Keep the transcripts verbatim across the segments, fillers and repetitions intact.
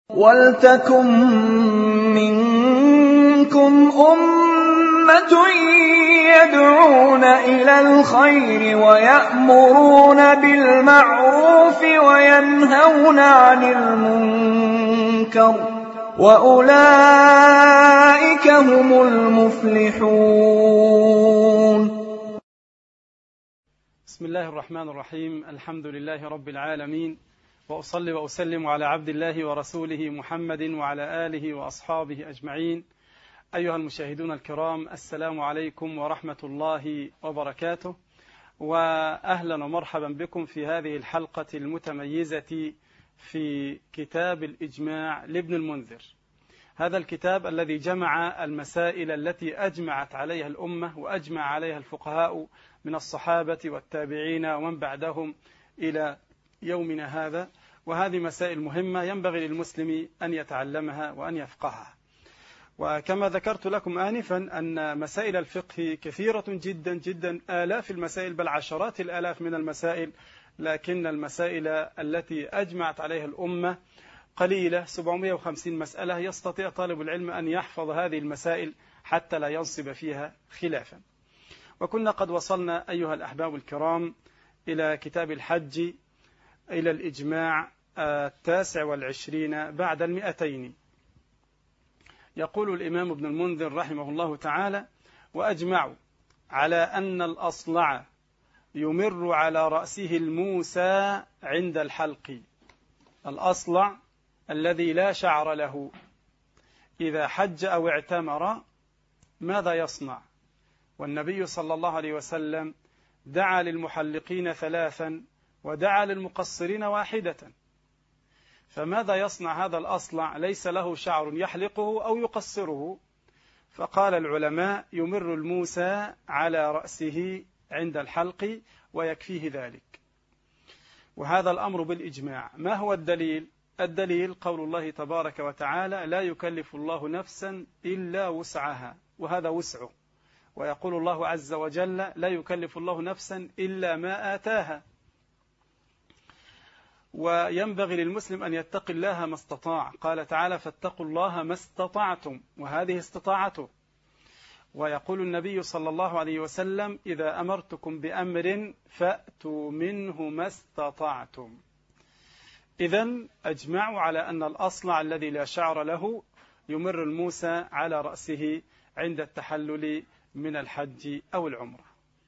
وَلْتَكُن مِّنكُمْ أُمَّةٌ يَدْعُونَ إِلَى الْخَيْرِ وَيَأْمُرُونَ بِالْمَعْرُوفِ وَيَنْهَوْنَ عَنِ الْمُنكَرِ وَأُولَئِكَ هُمُ الْمُفْلِحُونَ. بسم الله الرحمن الرحيم. الحمد لله رب العالمين، وأصلي وأسلم على عبد الله ورسوله محمد وعلى آله وأصحابه أجمعين. أيها المشاهدون الكرام، السلام عليكم ورحمة الله وبركاته، وأهلا ومرحبا بكم في هذه الحلقة المتميزة في كتاب الإجماع لابن المنذر. هذا الكتاب الذي جمع المسائل التي أجمعت عليها الأمة وأجمع عليها الفقهاء من الصحابة والتابعين ومن بعدهم إلى يومنا هذا، وهذه مسائل مهمة ينبغي للمسلم أن يتعلمها وأن يفقهها. وكما ذكرت لكم آنفا أن مسائل الفقه كثيرة جدا جدا، آلاف المسائل بل عشرات الآلاف من المسائل، لكن المسائل التي أجمعت عليها الأمة قليلة، سبعمائة وخمسين مسألة. يستطيع طالب العلم أن يحفظ هذه المسائل حتى لا ينصب فيها خلافا. وكنا قد وصلنا أيها الأحباب الكرام إلى كتاب الحج، إلى الإجماع التاسع والعشرين بعد المئتين. يقول الإمام ابن المنذر رحمه الله تعالى: وأجمعوا على أن الأصلع يمر على رأسه الموسى عند الحلق. الأصلع الذي لا شعر له إذا حج أو اعتمر ماذا يصنع؟ والنبي صلى الله عليه وسلم دعا للمحلقين ثلاثا ودعا للمقصرين واحدة، فماذا يصنع هذا الأصلع ليس له شعر يحلقه أو يقصره؟ فقال العلماء: يمر الموسى على رأسه عند الحلق ويكفيه ذلك. وهذا الأمر بالإجماع. ما هو الدليل؟ الدليل قول الله تبارك وتعالى: لا يكلف الله نفسا إلا وسعها، وهذا وسعه. ويقول الله عز وجل: لا يكلف الله نفسا إلا ما آتاها. وينبغي للمسلم أن يتقي الله ما استطاع. قال تعالى: فاتقوا الله ما استطعتم، وهذه استطاعته. ويقول النبي صلى الله عليه وسلم: إذا أمرتكم بأمر فأتوا منه ما استطعتم. إذن أجمعوا على أن الأصلع الذي لا شعر له يمر الموسى على رأسه عند التحلل من الحج أو العمرة.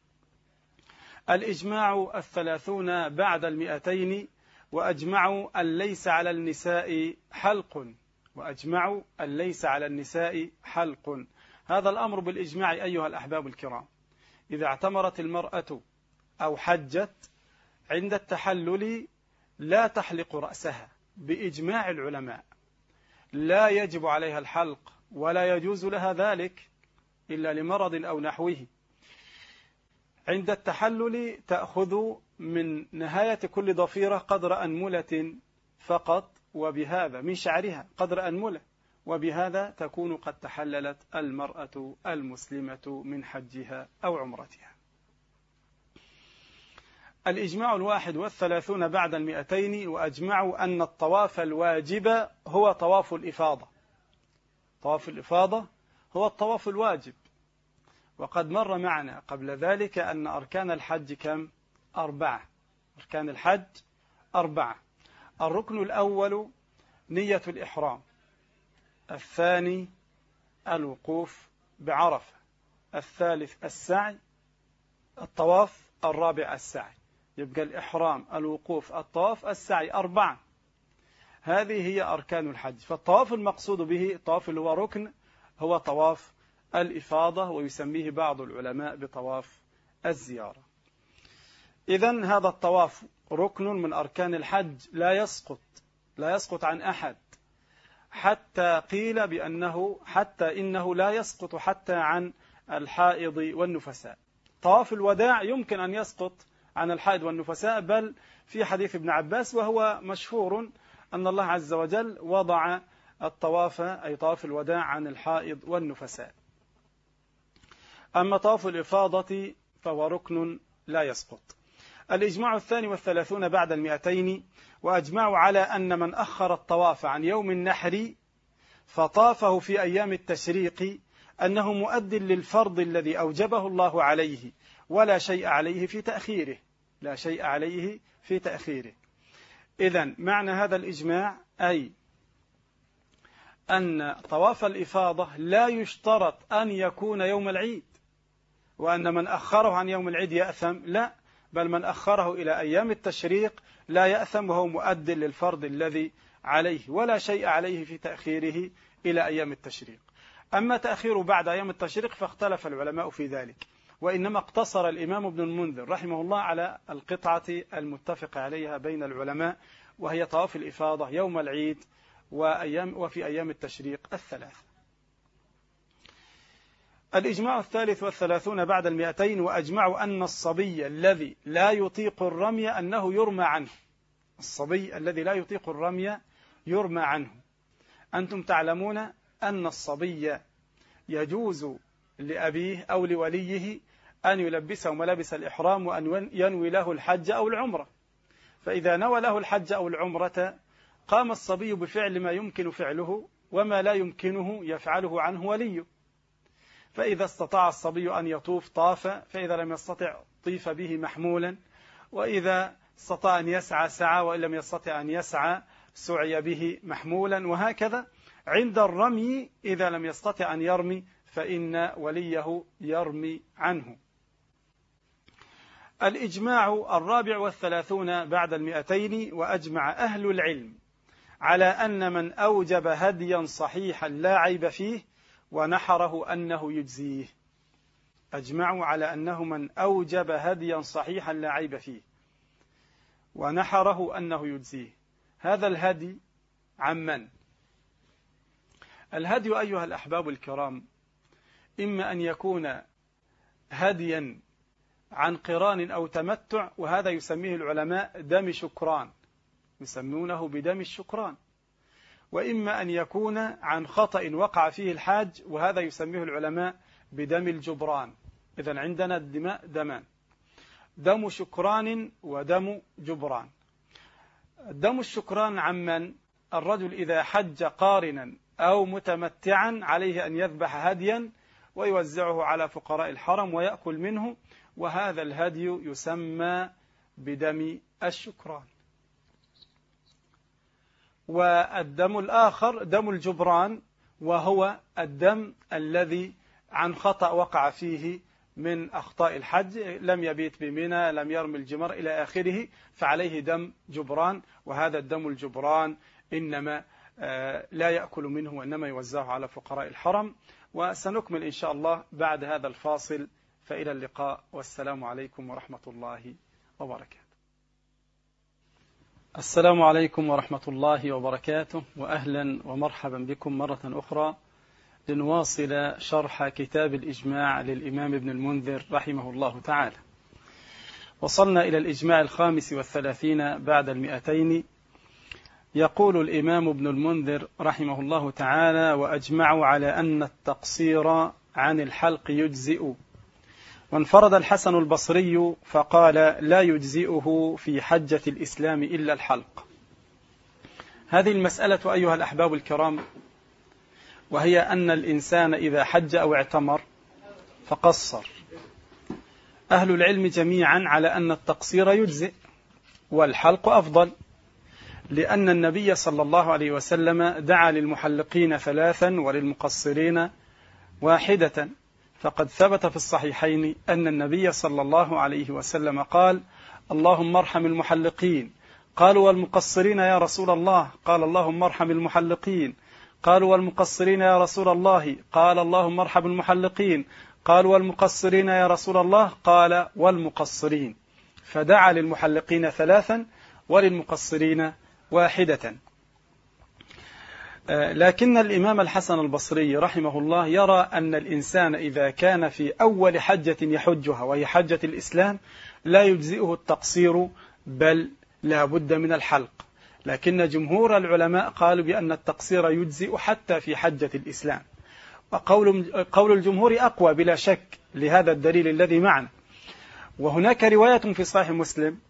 الإجماع الثلاثون بعد المئتين. وأجمعوا أن ليس على النساء حلق. وأجمعوا أن ليس على النساء حلق. هذا الأمر بالإجماع أيها الأحباب الكرام. إذا اعتمرت المرأة أو حجت عند التحلل لا تحلق رأسها بإجماع العلماء، لا يجب عليها الحلق ولا يجوز لها ذلك إلا لمرض أو نحوه. عند التحلل تأخذ من نهاية كل ضفيرة قدر أنملة فقط، وبهذا من شعرها قدر أنملة، وبهذا تكون قد تحللت المرأة المسلمة من حجها أو عمرتها. الإجماع الواحد والثلاثون بعد المئتين. وأجمعوا أن الطواف الواجب هو طواف الإفاضة. طواف الإفاضة هو الطواف الواجب. وقد مر معنا قبل ذلك أن أركان الحج كم؟ أربعة. أركان الحج أربعة. الركن الأول نية الإحرام، الثاني الوقوف بعرفة، الثالث السعي، الطواف، الرابع السعي. يبقى الإحرام، الوقوف، الطواف، السعي، أربعة. هذه هي أركان الحج. فالطواف المقصود به الطواف اللي هو ركن هو طواف الإفاضة، ويسميه بعض العلماء بطواف الزيارة. إذن هذا الطواف ركن من أركان الحج، لا يسقط لا يسقط عن أحد، حتى قيل بأنه حتى إنه لا يسقط حتى عن الحائض والنفساء. طواف الوداع يمكن أن يسقط عن الحائض والنفساء، بل في حديث ابن عباس وهو مشهور أن الله عز وجل وضع الطواف أي طواف الوداع عن الحائض والنفساء. أما طواف الإفاضة فهو ركن لا يسقط. الإجماع الثاني والثلاثون بعد المئتين: وأجمعوا على أن من أخر الطواف عن يوم النحر فطافه في أيام التشريق أنه مؤد للفرض الذي أوجبه الله عليه، ولا شيء عليه في تأخيره لا شيء عليه في تأخيره. إذن معنى هذا الإجماع أي أن طواف الإفاضة لا يشترط أن يكون يوم العيد، وأن من أخره عن يوم العيد يأثم، لا، بل من أخره إلى أيام التشريق لا يأثم، وهو مؤد للفرض الذي عليه، ولا شيء عليه في تأخيره إلى أيام التشريق. أما تأخيره بعد أيام التشريق فاختلف العلماء في ذلك، وإنما اقتصر الإمام ابن المنذر رحمه الله على القطعة المتفق عليها بين العلماء، وهي طواف الإفاضة يوم العيد وأيام وفي أيام التشريق الثلاث. الإجماع الثالث والثلاثون بعد المئتين: وأجمعوا أن الصبي الذي لا يطيق الرمي أنه يرمى عنه. الصبي الذي لا يطيق الرمي يرمى عنه. أنتم تعلمون أن الصبي يجوز لأبيه أو لوليه أن يلبسه ملابس الإحرام وأن ينوي له الحج أو العمرة، فإذا نوى له الحج أو العمرة قام الصبي بفعل ما يمكن فعله، وما لا يمكنه يفعله عنه وليه. فإذا استطاع الصبي أن يطوف طاف، فإذا لم يستطع طيف به محمولا، وإذا استطاع أن يسعى سعى، وإن لم يستطع أن يسعى سعي به محمولا، وهكذا. عند الرمي إذا لم يستطع أن يرمي فإن وليه يرمي عنه. الإجماع الرابع والثلاثون بعد المئتين: وأجمع أهل العلم على أن من أوجب هديا صحيحا لا عيب فيه ونحره أنه يجزيه. أجمعوا على أنه من أوجب هديا صحيحا لا عيب فيه ونحره أنه يجزيه. هذا الهدي عمن؟ الهدي أيها الأحباب الكرام إما أن يكون هديا عن قران أو تمتع، وهذا يسميه العلماء دم شكران، يسمونه بدم الشكران، وإما أن يكون عن خطأ وقع فيه الحاج، وهذا يسميه العلماء بدم الجبران. إذن عندنا الدماء دمان: دم شكران ودم جبران. دم الشكران عمن؟ الرجل إذا حج قارنا أو متمتعا عليه أن يذبح هديا ويوزعه على فقراء الحرم ويأكل منه، وهذا الهدي يسمى بدم الشكران. والدم الآخر دم الجبران، وهو الدم الذي عن خطأ وقع فيه من أخطاء الحج، لم يبيت بمنى، لم يرمي الجمر إلى آخره، فعليه دم جبران، وهذا الدم الجبران إنما لا يأكل منه وإنما يوزعه على فقراء الحرم. وسنكمل إن شاء الله بعد هذا الفاصل، فإلى اللقاء، والسلام عليكم ورحمة الله وبركاته. السلام عليكم ورحمة الله وبركاته، وأهلا ومرحبا بكم مرة أخرى لنواصل شرح كتاب الإجماع للإمام ابن المنذر رحمه الله تعالى. وصلنا إلى الإجماع الخامس والثلاثين بعد المئتين. يقول الإمام ابن المنذر رحمه الله تعالى: وأجمعوا على أن التقصير عن الحلق يجزئ. وانفرد الحسن البصري فقال: لا يجزئه في حجة الإسلام إلا الحلق. هذه المسألة أيها الأحباب الكرام، وهي أن الإنسان إذا حج أو اعتمر فقصر، أهل العلم جميعا على أن التقصير يجزئ والحلق أفضل، لأن النبي صلى الله عليه وسلم دعا للمحلقين ثلاثا وللمقصرين واحدة. فقد ثبت في الصحيحين أن النبي صلى الله عليه وسلم قال: اللهم ارحم المحلقين. قالوا: والمقصرين يا رسول الله؟ قال: اللهم ارحم المحلقين. قالوا: والمقصرين يا رسول الله؟ قال: اللهم ارحم المحلقين. قالوا: والمقصرين يا رسول الله؟ قال: والمقصرين. فدعا للمحلقين ثلاثا وللمقصرين واحدة. لكن الإمام الحسن البصري رحمه الله يرى أن الإنسان إذا كان في أول حجة يحجها وهي حجة الإسلام لا يجزئه التقصير، بل لا بد من الحلق. لكن جمهور العلماء قالوا بأن التقصير يجزئ حتى في حجة الإسلام، وقول قول الجمهور أقوى بلا شك لهذا الدليل الذي معنا. وهناك رواية في صحيح مسلم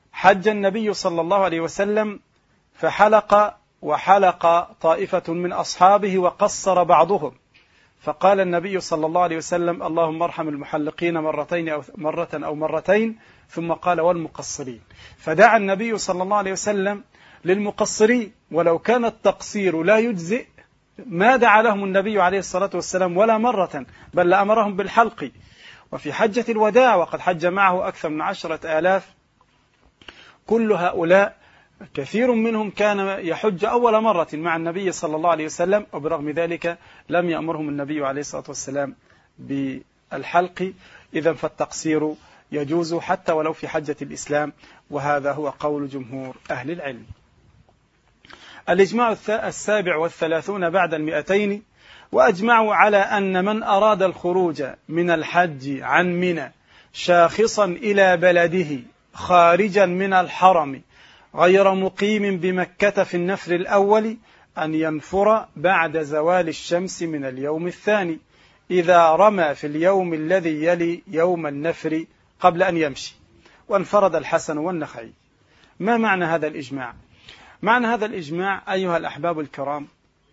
حج النبي صلى الله عليه وسلم فحلق وحلق طائفة من أصحابه وقصر بعضهم، فقال النبي صلى الله عليه وسلم اللهم ارحم المحلقين مرتين أو مرة أو مرتين، ثم قال والمقصرين، فدعا النبي صلى الله عليه وسلم للمقصرين، ولو كان التقصير لا يجزئ ما دعا لهم النبي عليه الصلاة والسلام ولا مرة، بل لأمرهم بالحلق. وفي حجة الوداع وقد حج معه أكثر من عشرة آلاف، كل هؤلاء كثير منهم كان يحج أول مرة مع النبي صلى الله عليه وسلم، وبرغم ذلك لم يأمرهم النبي عليه الصلاة والسلام بالحلق. إذن فالتقصير يجوز حتى ولو في حجة الإسلام، وهذا هو قول جمهور أهل العلم. الإجماع السابع والثلاثون بعد المئتين: وأجمعوا على أن من أراد الخروج من الحج عن منى شاخصا إلى بلده خارجا من الحرم غير مقيم بمكة في النفر الأول أن ينفر بعد زوال الشمس من اليوم الثاني إذا رمى في اليوم الذي يلي يوم النفر قبل أن يمشي. وانفرد الحسن والنخعي. ما معنى هذا الإجماع؟ معنى هذا الإجماع أيها الأحباب الكرام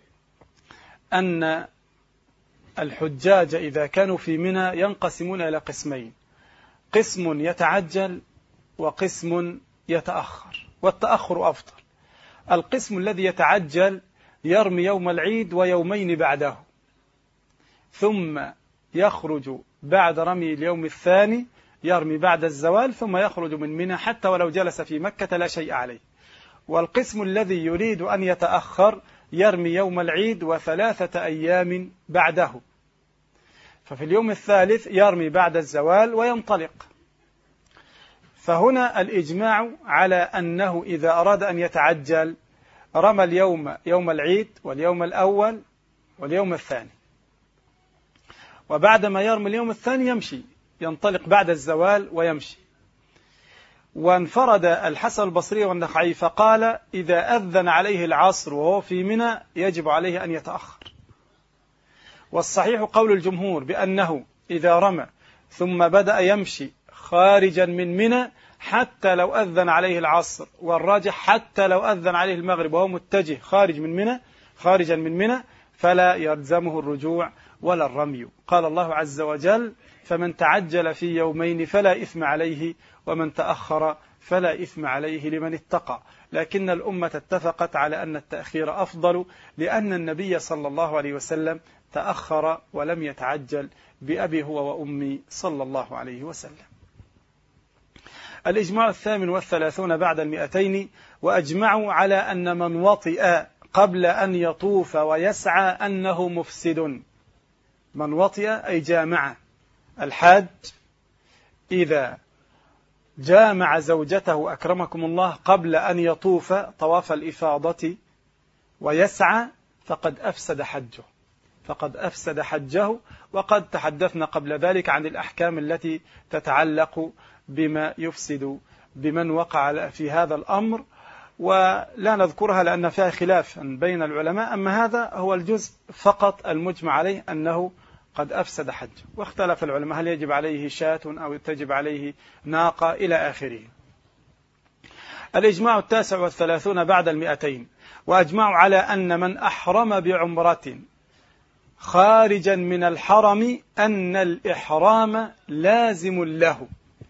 أن الحجاج إذا كانوا في منى ينقسمون إلى قسمين: قسم يتعجل وقسم يتأخر، والتأخر أفضل. القسم الذي يتعجل يرمي يوم العيد ويومين بعده، ثم يخرج بعد رمي اليوم الثاني، يرمي بعد الزوال، ثم يخرج من منى حتى ولو جلس في مكة لا شيء عليه. والقسم الذي يريد أن يتأخر يرمي يوم العيد وثلاثة أيام بعده، ففي اليوم الثالث يرمي بعد الزوال وينطلق. فهنا الإجماع على أنه إذا أراد أن يتعجل رمى اليوم يوم العيد واليوم الأول واليوم الثاني، وبعدما يرمي اليوم الثاني يمشي، ينطلق بعد الزوال ويمشي. وانفرد الحسن البصري والنخعي فقال إذا أذن عليه العصر وهو في منى يجب عليه أن يتأخر. والصحيح قول الجمهور بأنه إذا رمى ثم بدأ يمشي خارجا من منى حتى لو أذن عليه العصر، والراجح حتى لو أذن عليه المغرب وهو متجه خارج من منى خارجا من منى فلا يلزمه الرجوع ولا الرمي. قال الله عز وجل فمن تعجل في يومين فلا إثم عليه ومن تأخر فلا إثم عليه لمن اتقى. لكن الأمة اتفقت على أن التأخير أفضل، لأن النبي صلى الله عليه وسلم تأخر ولم يتعجل بأبي هو وأمي صلى الله عليه وسلم. الإجماع الثامن والثلاثون بعد المئتين: وأجمعوا على أن من وطئ قبل أن يطوف ويسعى أنه مفسد. من وطئ أي جامع. الحاج إذا جامع زوجته أكرمكم الله قبل أن يطوف طواف الإفاضة ويسعى فقد أفسد حجه فقد أفسد حجه وقد تحدثنا قبل ذلك عن الأحكام التي تتعلق بما يفسد بمن وقع في هذا الأمر، ولا نذكرها لأن فيها خلاف بين العلماء. أما هذا هو الجزء فقط المجمع عليه أنه قد أفسد حجه، واختلف العلماء هل يجب عليه شاة أو تجب عليه ناقة إلى آخره. الإجماع التاسع والثلاثون بعد المئتين: وأجمعوا على أن من أحرم بعمرة خارجا من الحرم أن الإحرام لازم له.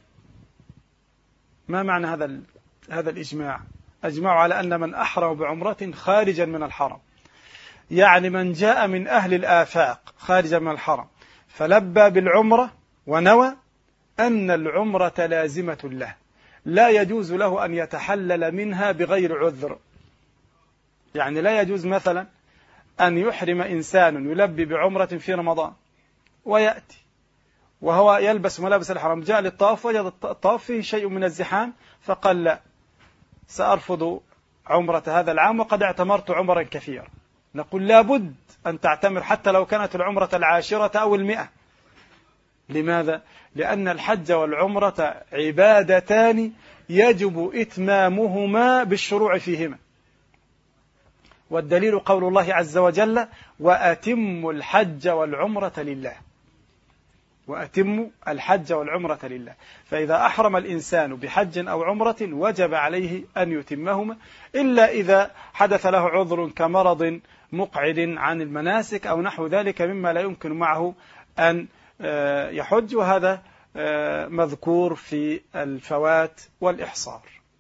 ما معنى هذا هذا الإجماع؟ أجمعوا على أن من أحرم بعمرة خارجا من الحرم، يعني من جاء من أهل الآفاق خارجا من الحرم فلبى بالعمرة ونوى أن العمرة لازمة له، لا يجوز له أن يتحلل منها بغير عذر. يعني لا يجوز مثلا أن يحرم إنسان يلبي بعمرة في رمضان ويأتي وهو يلبس ملابس الحرم، جاء للطواف وجد الطواف فيه شيء من الزحام فقال لا، سأرفض عمرة هذا العام وقد اعتمرت عمرا كثيرا. نقول لابد أن تعتمر حتى لو كانت العمرة العاشرة أو المئة. لماذا؟ لأن الحج والعمرة عبادتان يجب إتمامهما بالشروع فيهما، والدليل قول الله عز وجل وأتموا الحج والعمرة لله. وأتموا الحج والعمرة لله. فإذا أحرم الإنسان بحج أو عمرة وجب عليه أن يتمهما، إلا إذا حدث له عذر كمرض مقعد عن المناسك أو نحو ذلك مما لا يمكن معه أن يحج، وهذا مذكور في الفوات والإحصار.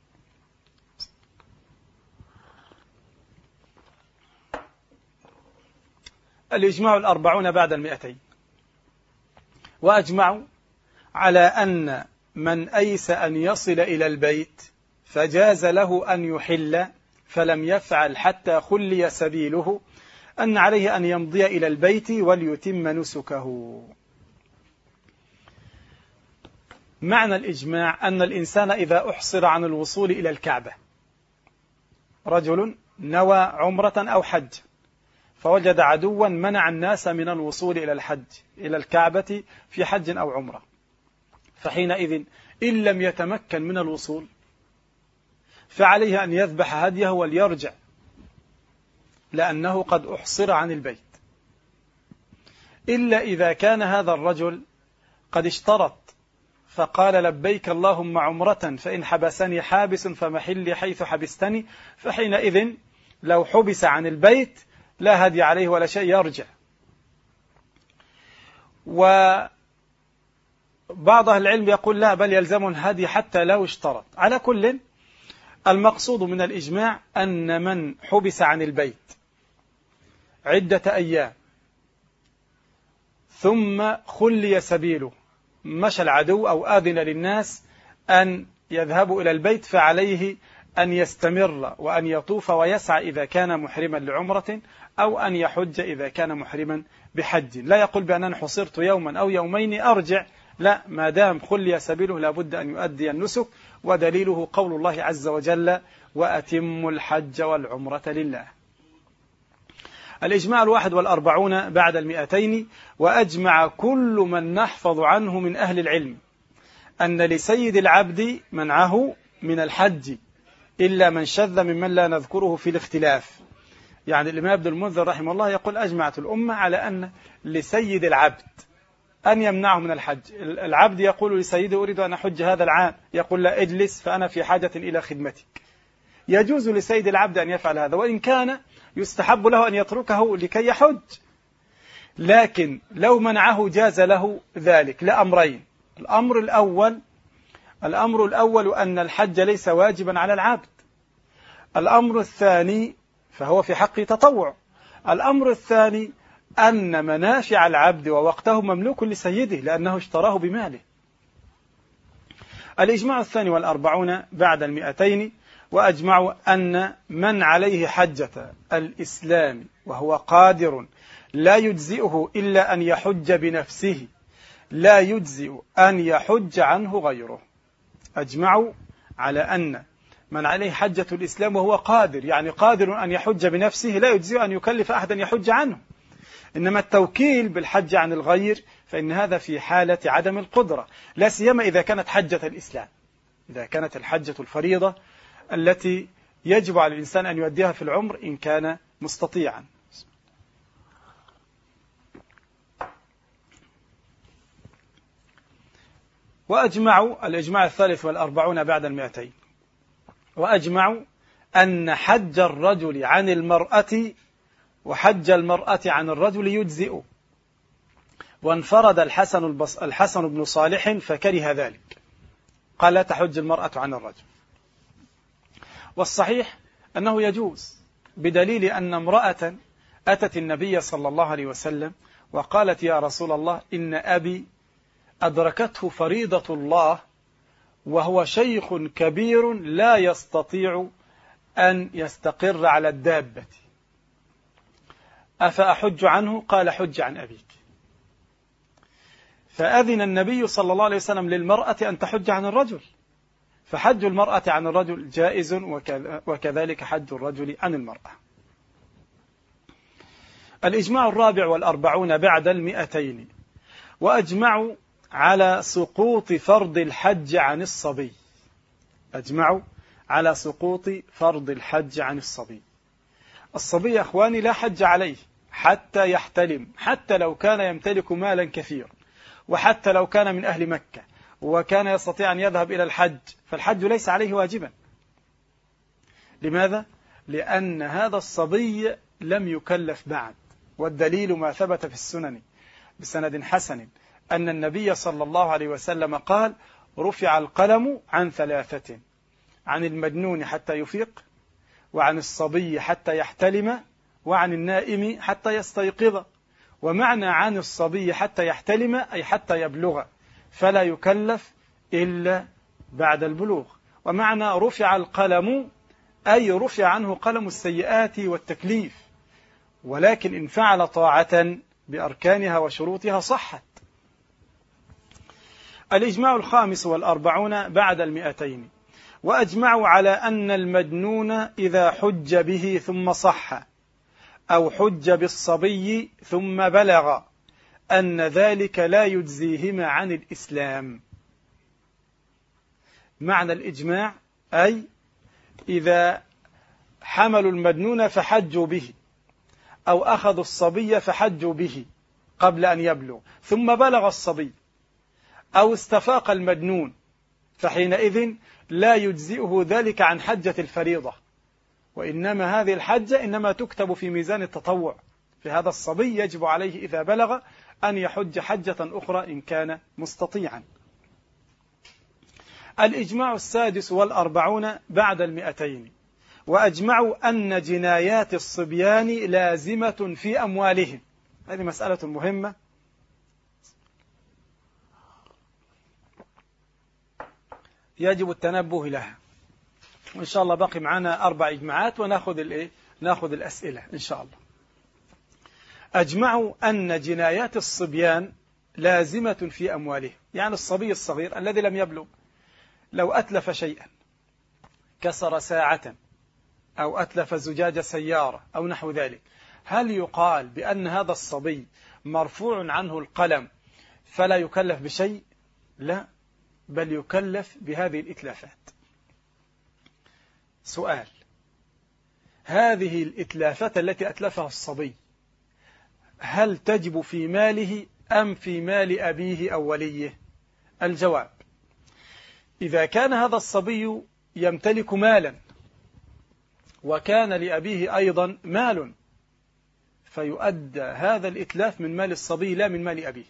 الإجماع الأربعون بعد المئتين. وأجمعوا على أن من أيس أن يصل إلى البيت فجاز له أن يحل فلم يفعل حتى خلي سبيله، أن عليه أن يمضي إلى البيت وليتم نسكه. معنى الإجماع أن الإنسان إذا أحصر عن الوصول إلى الكعبة، رجل نوى عمرة أو حج فوجد عدوا منع الناس من الوصول إلى الحج إلى الكعبة في حج أو عمرة، فحينئذ إن لم يتمكن من الوصول فعليه أن يذبح هديه وليرجع، لأنه قد أحصر عن البيت، إلا إذا كان هذا الرجل قد اشترط فقال لبيك اللهم عمرة فإن حبسني حابس فمحلي حيث حبستني، فحينئذ لو حبس عن البيت لا هدي عليه ولا شيء، يرجع. وبعض أهل العلم يقول لا، بل يلزم الهدي حتى لو اشترط. على كل، المقصود من الإجماع أن من حبس عن البيت عدة أيام ثم خلي سبيله، مشى العدو أو آذن للناس أن يذهبوا إلى البيت، فعليه أن يستمر وأن يطوف ويسعى إذا كان محرما لعمرة، أو أن يحج إذا كان محرما بحج. لا يقول بأنني حصرت يوما أو يومين أرجع، لا، ما دام خلي سبيله لابد أن يؤدي النسك، ودليله قول الله عز وجل وأتموا الحج والعمرة لله. الإجماع الواحد والأربعون بعد المئتين. وأجمع كل من نحفظ عنه من أهل العلم أن لسيد العبد منعه من الحج إلا من شذ ممن لا نذكره في الاختلاف. يعني الإمام ابن المنذر رحمه الله يقول أجمعت الأمة على أن لسيد العبد أن يمنعه من الحج. العبد يقول لسيده أريد أن أحج هذا العام، يقول لا، اجلس فأنا في حاجة إلى خدمتك. يجوز لسيد العبد أن يفعل هذا، وإن كان يستحب له أن يتركه لكي يحج، لكن لو منعه جاز له ذلك لأمرين. الأمر الأول الأمر الأول أن الحج ليس واجبا على العبد. الأمر الثاني فهو في حق تطوع. الأمر الثاني أن منافع العبد ووقته مملوك لسيده لأنه اشتراه بماله. الإجماع الثاني والأربعون بعد المئتين. وأجمعوا أن من عليه حجة الإسلام وهو قادر لا يجزئه إلا أن يحج بنفسه، لا يجزئ أن يحج عنه غيره. أجمعوا على أن من عليه حجة الإسلام وهو قادر، يعني قادر أن يحج بنفسه، لا يجزئ أن يكلف أحدا يحج عنه. إنما التوكيل بالحج عن الغير فإن هذا في حالة عدم القدرة، لا سيما إذا كانت حجة الإسلام، إذا كانت الحجة الفريضة التي يجب على الإنسان أن يؤديها في العمر إن كان مستطيعا. وأجمعوا الإجماع الثالث والأربعون بعد المئتين. وأجمعوا أن حج الرجل عن المرأة وحج المرأة عن الرجل يجزئ. وانفرد الحسن, البص... الحسن بن صالح فكره ذلك، قال لا تحج المرأة عن الرجل. والصحيح أنه يجوز، بدليل أن امرأة أتت النبي صلى الله عليه وسلم وقالت يا رسول الله إن أبي أدركته فريضة الله وهو شيخ كبير لا يستطيع أن يستقر على الدابة، أفأحج عنه؟ قال حج عن أبيك. فأذن النبي صلى الله عليه وسلم للمرأة أن تحج عن الرجل، فحج المرأة عن الرجل جائز، وكذلك حج الرجل عن المرأة. الإجماع الرابع والأربعون بعد المئتين. وأجمعوا على سقوط فرض الحج عن الصبي. أجمعوا على سقوط فرض الحج عن الصبي. الصبي يا أخواني لا حج عليه حتى يحتلم، حتى لو كان يمتلك مالا كثيرا، وحتى لو كان من أهل مكة وكان يستطيع أن يذهب إلى الحج، فالحج ليس عليه واجبا. لماذا؟ لأن هذا الصبي لم يكلف بعد. والدليل ما ثبت في السنن بسند حسن أن النبي صلى الله عليه وسلم قال: رفع القلم عن ثلاثة: عن المجنون حتى يفيق، وعن الصبي حتى يحتلم، وعن النائم حتى يستيقظ. ومعنى عن الصبي حتى يحتلم أي حتى يبلغ، فلا يكلف إلا بعد البلوغ. ومعنى رفع القلم أي رفع عنه قلم السيئات والتكليف، ولكن إن فعل طاعة بأركانها وشروطها صحت. الإجماع الخامس والأربعون بعد المئتين: وأجمعوا على أن المجنون إذا حج به ثم صح، أو حج بالصبي ثم بلغ، أن ذلك لا يجزيهما عن الإسلام. معنى الإجماع أي إذا حملوا المجنون فحجوا به، أو أخذوا الصبي فحجوا به قبل أن يبلغ، ثم بلغ الصبي، أو استفاق المجنون، فحينئذ لا يجزئه ذلك عن حجة الفريضة، وإنما هذه الحجة إنما تكتب في ميزان التطوع. في هذا الصبي يجب عليه إذا بلغ أن يحج حجة أخرى إن كان مستطيعا. الإجماع السادس والأربعون بعد المئتين: وأجمعوا أن جنايات الصبيان لازمة في أموالهم. هذه مسألة مهمة يجب التنبه لها، وإن شاء الله باقي معنا أربع إجماعات ونأخذ الإيه؟ نأخذ الأسئلة إن شاء الله. أجمعوا أن جنايات الصبيان لازمة في أموالهم، يعني الصبي الصغير الذي لم يبلغ لو أتلف شيئا، كسر ساعة أو أتلف زجاج سيارة أو نحو ذلك، هل يقال بأن هذا الصبي مرفوع عنه القلم فلا يكلف بشيء؟ لا، بل يكلف بهذه الإتلافات. سؤال: هذه الإتلافات التي أتلفها الصبي هل تجب في ماله أم في مال أبيه أو وليه؟ الجواب: إذا كان هذا الصبي يمتلك مالا وكان لأبيه أيضا مال، فيؤدى هذا الإتلاف من مال الصبي لا من مال أبيه.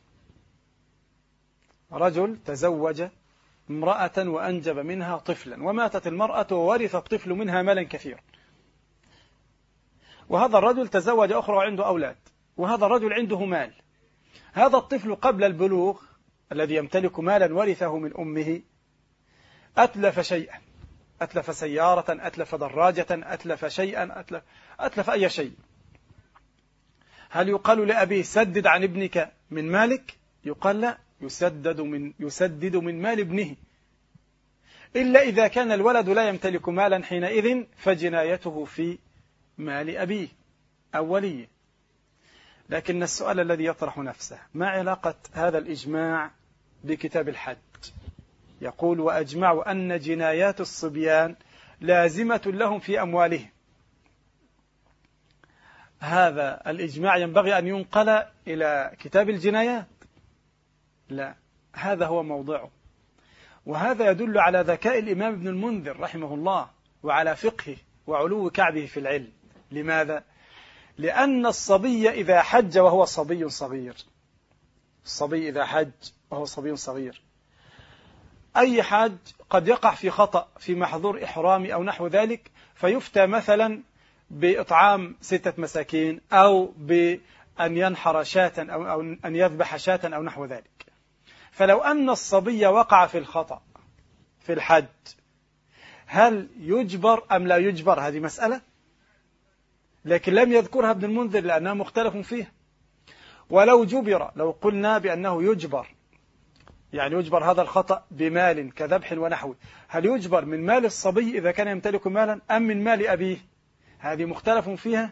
رجل تزوج امرأة وأنجب منها طفلا، وماتت المرأة وورث الطفل منها مالا كثيرا، وهذا الرجل تزوج أخرى وعنده أولاد، وهذا الرجل عنده مال. هذا الطفل قبل البلوغ الذي يمتلك مالا ورثه من أمه أتلف شيئا، أتلف سيارة، أتلف دراجة، أتلف شيئا، أتلف, أتلف أي شيء. هل يقال لأبيه سدد عن ابنك من مالك؟ يقال لا، يسدد من, يسدد من مال ابنه، إلا إذا كان الولد لا يمتلك مالا، حينئذ فجنايته في مال أبيه أو وليه. لكن السؤال الذي يطرح نفسه: ما علاقة هذا الإجماع بكتاب الحج؟ يقول: وأجمعوا أن جنايات الصبيان لازمة لهم في أموالهم. هذا الإجماع ينبغي أن ينقل إلى كتاب الجنايات؟ لا، هذا هو موضعه. وهذا يدل على ذكاء الإمام ابن المنذر رحمه الله وعلى فقهه وعلو كعبه في العلم. لماذا؟ لأن الصبي إذا حج وهو صبي صغير، الصبي إذا حج وهو صبي صغير، أي حاج قد يقع في خطأ في محظور إحرامي أو نحو ذلك، فيفتى مثلا بإطعام ستة مساكين أو بأن ينحر شاة أو, أو أن يذبح شاة أو نحو ذلك. فلو أن الصبي وقع في الخطأ في الحج، هل يجبر أم لا يجبر؟ هذه مسألة، لكن لم يذكرها ابن المنذر لأنها مختلف فيها. ولو جبر، لو قلنا بأنه يجبر، يعني يجبر هذا الخطأ بمال كذبح ونحوه، هل يجبر من مال الصبي إذا كان يمتلك مالا أم من مال أبيه؟ هذه مختلف فيها.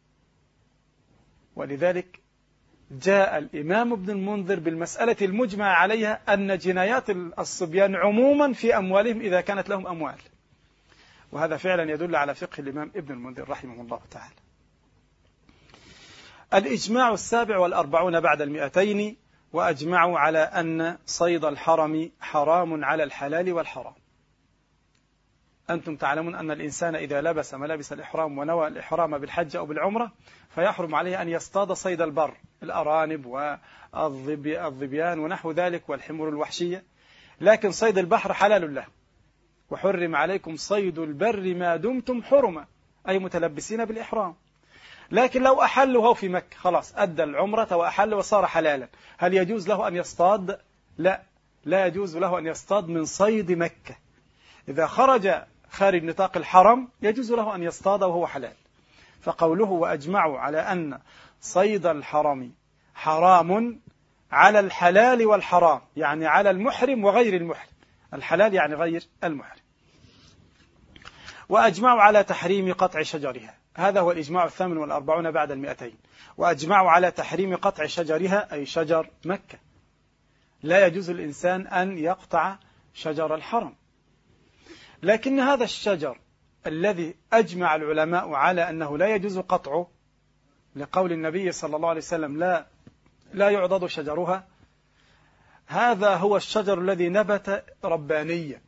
ولذلك جاء الإمام ابن المنذر بالمسألة المجمع عليها أن جنايات الصبيان عموما في أموالهم إذا كانت لهم أموال، وهذا فعلا يدل على فقه الإمام ابن المنذر رحمه الله تعالى. الإجماع السابع والأربعون بعد المئتين: وأجمعوا على أن صيد الحرم حرام على الحلال والحرام. أنتم تعلمون أن الإنسان إذا لبس ملابس الإحرام ونوى الإحرام بالحج أو بالعمرة فيحرم عليه أن يصطاد صيد البر، الأرانب والظبيان ونحو ذلك والحمر الوحشية، لكن صيد البحر حلال له. وحرم عليكم صيد البر ما دمتم حرما، أي متلبسين بالإحرام. لكن لو أحل وهو في مكة خلاص أدى العمرة وأحل وصار حلالا، هل يجوز له أن يصطاد؟ لا، لا يجوز له أن يصطاد من صيد مكة. إذا خرج خارج نطاق الحرم يجوز له أن يصطاد وهو حلال. فقوله وأجمعوا على أن صيد الحرم حرام على الحلال والحرام، يعني على المحرم وغير المحرم، الحلال يعني غير المحرم. وأجمعوا على تحريم قطع شجرها، هذا هو الإجماع الثامن والأربعون بعد المئتين. وأجمعوا على تحريم قطع شجرها، أي شجر مكة، لا يجوز الإنسان أن يقطع شجر الحرم. لكن هذا الشجر الذي أجمع العلماء على أنه لا يجوز قطعه لقول النبي صلى الله عليه وسلم لا لا يعضد شجرها، هذا هو الشجر الذي نبت ربانيا.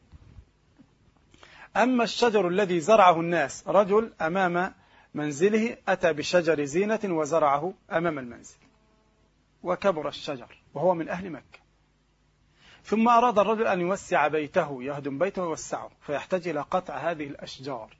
أما الشجر الذي زرعه الناس، رجل أمام منزله أتى بشجر زينة وزرعه أمام المنزل وكبر الشجر وهو من أهل مكة، ثم أراد الرجل أن يوسع بيته، يهدم بيته ويوسعه، فيحتاج إلى قطع هذه الأشجار.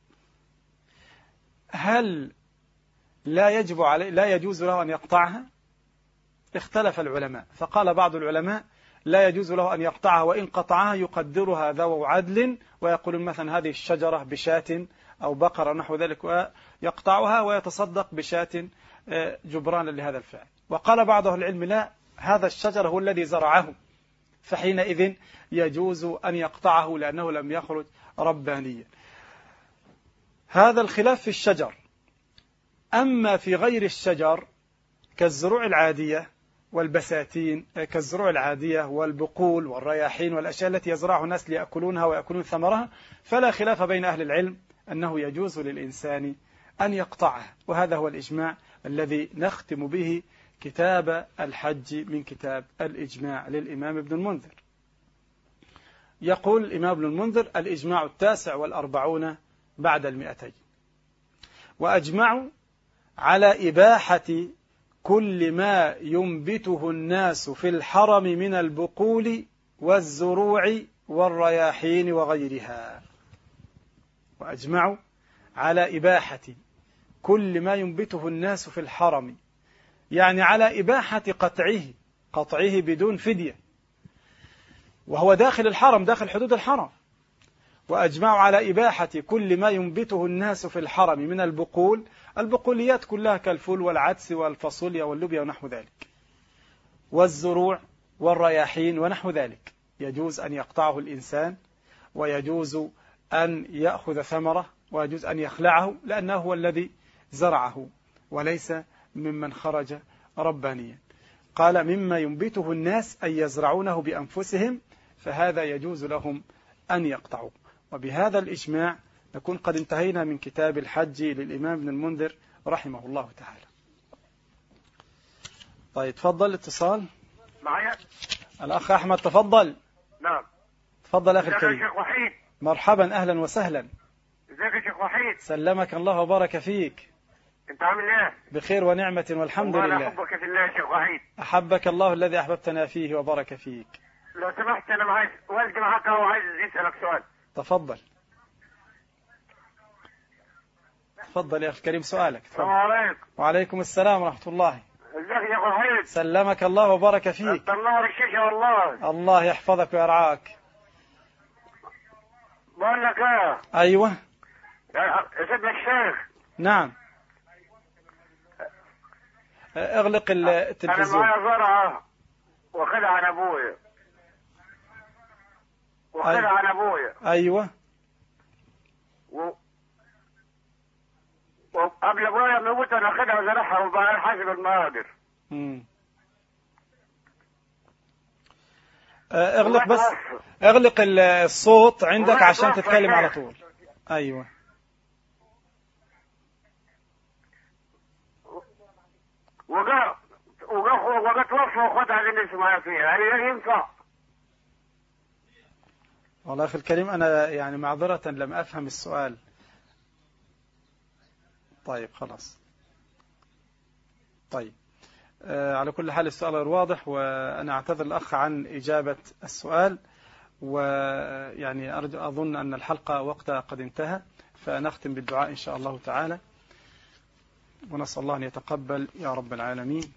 هل لا يجب عليه لا يجوز له أن يقطعها؟ اختلف العلماء، فقال بعض العلماء لا يجوز له أن يقطعها، وإن قطعها يقدرها ذو عدل ويقولون مثلا هذه الشجرة بشاة أو بقرة نحو ذلك، ويقطعها ويتصدق بشاة جبرانا لهذا الفعل. وقال بعض أهل العلم لا، هذا الشجر هو الذي زرعه، فحينئذ يجوز أن يقطعه لأنه لم يخرج ربانيا. هذا الخلاف في الشجر. أما في غير الشجر كالزروع العادية والبساتين، كالزروع العادية والبقول والرياحين والأشياء التي يزرعها الناس ليأكلونها ويأكلون ثمرها، فلا خلاف بين أهل العلم أنه يجوز للإنسان أن يقطعها. وهذا هو الإجماع الذي نختم به كتاب الحج من كتاب الإجماع للإمام ابن المنذر. يقول الإمام ابن المنذر الإجماع التاسع والأربعون بعد المئتين. وأجمعوا على إباحة كل ما ينبته الناس في الحرم من البقول والزروع والرياحين وغيرها. وأجمعوا على إباحة كل ما ينبته الناس في الحرم، يعني على إباحة قطعه قطعه بدون فدية، وهو داخل الحرم، داخل حدود الحرم. وأجمعوا على إباحة كل ما ينبته الناس في الحرم من البقول، البقوليات كلها كالفول والعدس والفاصوليا واللوبيا ونحو ذلك، والزروع والرياحين ونحو ذلك، يجوز أن يقطعه الإنسان، ويجوز أن يأخذ ثمره، ويجوز أن يخلعه، لأنه هو الذي زرعه وليس ممن خرج ربانيا. قال مما ينبته الناس أي يزرعونه بأنفسهم، فهذا يجوز لهم أن يقطعوا. وبهذا الإجماع نكون قد انتهينا من كتاب الحج للإمام ابن المنذر رحمه الله تعالى. طيب تفضل الاتصال معايا الأخ أحمد، تفضل. نعم تفضل أخي الكريم. شيخ وحيد، مرحبا أهلا وسهلا. ازيك يا شيخ وحيد؟ سلمك الله وبارك فيك. انت عامل ايه؟ بخير ونعمة والحمد والله لله. انا احبك في الله يا شيخ وحيد. أحبك الله الذي أحببتنا فيه وبارك فيك. لو سمحت انا معايا والدي معاك اهو، عايز يسألك سؤال. تفضل تفضل يا أخي الكريم سؤالك. السلام تفضل. عليكم. وعليكم السلام ورحمة الله. ازيك يا شيخ وحيد؟ سلمك الله وبارك فيك. تنور الشيشة والله. الله يحفظك ويرعاك. بقول لك ايه؟ أيوة. يا سيدنا الشيخ. نعم. اغلق التلفزيون. انا معايا زرعة واخدها عن ابويا واخدها أيوة. عن ابويا. أيوة. و... وقبل ابويا ما يموت انا اخدها وزرعها وبقى حاسب المهاجر. امم اغلق بس اغلق الصوت عندك عشان تتكلم على طول. ايوه. وجا وجا وقد توفى وخذ هذه اللي اسمها فيها، هل ينفع؟ والله أخي الكريم أنا يعني معذرة لم أفهم السؤال. طيب خلاص. طيب آه على كل حال السؤال غير واضح، وأنا أعتذر الأخ عن إجابة السؤال، ويعني أرجو أظن أن الحلقة وقتها قد انتهى، فنختم بالدعاء إن شاء الله تعالى، ونسأل الله أن يتقبل يا رب العالمين.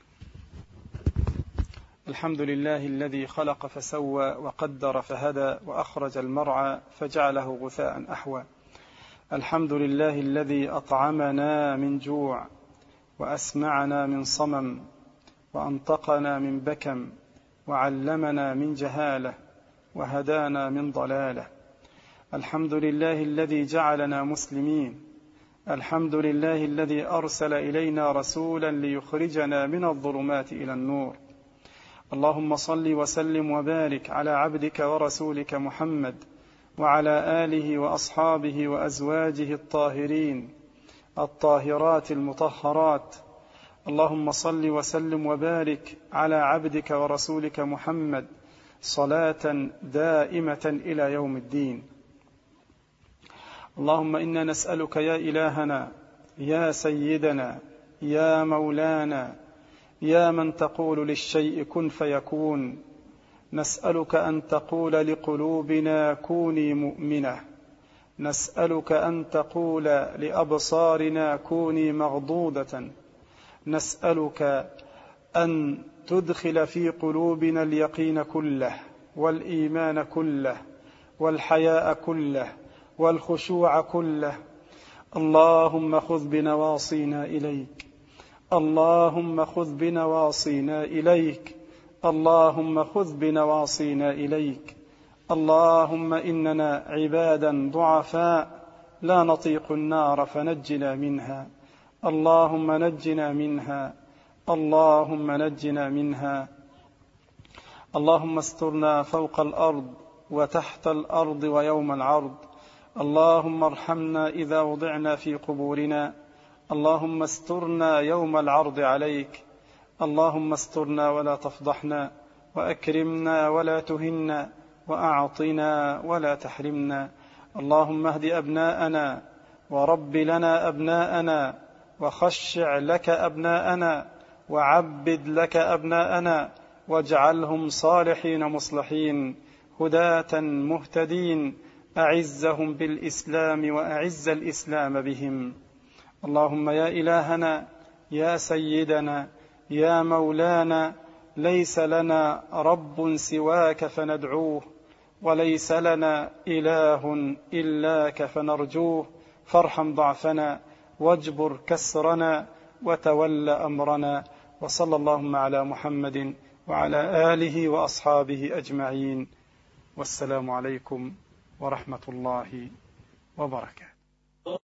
الحمد لله الذي خلق فسوى وقدر فهدى وأخرج المرعى فجعله غثاء أحوى. الحمد لله الذي أطعمنا من جوع وأسمعنا من صمم وأنطقنا من بكم وعلمنا من جهالة وهدانا من ضلالة. الحمد لله الذي جعلنا مسلمين. الحمد لله الذي أرسل إلينا رسولا ليخرجنا من الظلمات إلى النور. اللهم صل وسلم وبارك على عبدك ورسولك محمد وعلى آله وأصحابه وأزواجه الطاهرين الطاهرات المطهرات. اللهم صل وسلم وبارك على عبدك ورسولك محمد صلاة دائمة إلى يوم الدين. اللهم إنا نسألك يا إلهنا يا سيدنا يا مولانا يا من تقول للشيء كن فيكون، نسألك أن تقول لقلوبنا كوني مؤمنة، نسألك أن تقول لأبصارنا كوني مغضوضة، نسألك أن تدخل في قلوبنا اليقين كله والإيمان كله والحياء كله والخشوع كله. اللهم خذ بنواصينا إليك، اللهم خذ بنواصينا إليك، اللهم خذ بنواصينا إليك. اللهم إننا عبادا ضعفاء لا نطيق النار فنجنا منها، اللهم نجنا منها، اللهم نجنا منها. اللهم استرنا فوق الأرض وتحت الأرض ويوم العرض. اللهم ارحمنا إذا وضعنا في قبورنا، اللهم استرنا يوم العرض عليك. اللهم استرنا ولا تفضحنا، وأكرمنا ولا تهنا، وأعطنا ولا تحرمنا. اللهم اهد أبناءنا ورب لنا أبناءنا، وخشع لك أبناءنا، وعبد لك أبناءنا، واجعلهم صالحين مصلحين هداة مهتدين. أعزهم بالإسلام وأعز الإسلام بهم. اللهم يا إلهنا يا سيدنا يا مولانا، ليس لنا رب سواك فندعوه، وليس لنا إله إلاك فنرجوه، فارحم ضعفنا واجبر كسرنا وتول أمرنا. وصلى اللهم على محمد وعلى آله وأصحابه أجمعين، والسلام عليكم ورحمة الله وبركاته.